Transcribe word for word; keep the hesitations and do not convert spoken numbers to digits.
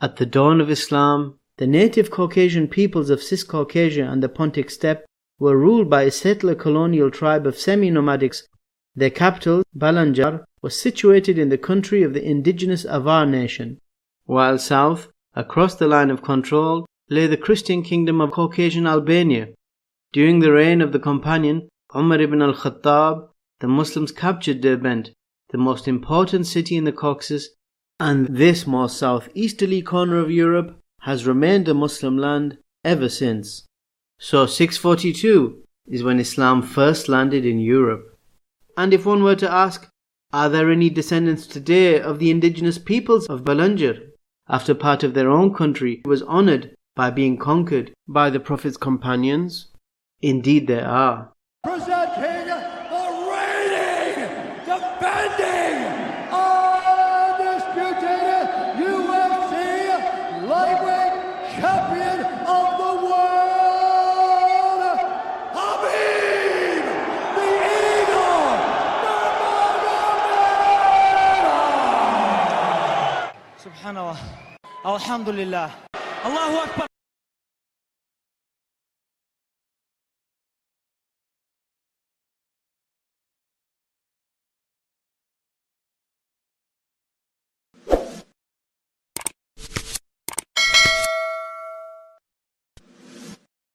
At the dawn of Islam, the native Caucasian peoples of Ciscaucasia and the Pontic Steppe were ruled by a settler colonial tribe of semi-nomadics. Their capital, Balanjar, was situated in the country of the indigenous Avar nation, while south, across the line of control, lay the Christian kingdom of Caucasian Albania. During the reign of the companion Umar ibn al-Khattab, the Muslims captured Derbent, the most important city in the Caucasus, and this more southeasterly corner of Europe has remained a Muslim land ever since. So six forty-two is when Islam first landed in Europe. And if one were to ask, are there any descendants today of the indigenous peoples of Balanjar, after part of their own country was honoured by being conquered by the Prophet's companions? Indeed there are. Presenting the reigning, defending, undisputed U F C lightweight champion of the world, Khabib the Eagle Nurmagomedov. Subhanallah, Alhamdulillah, Allahu Akbar.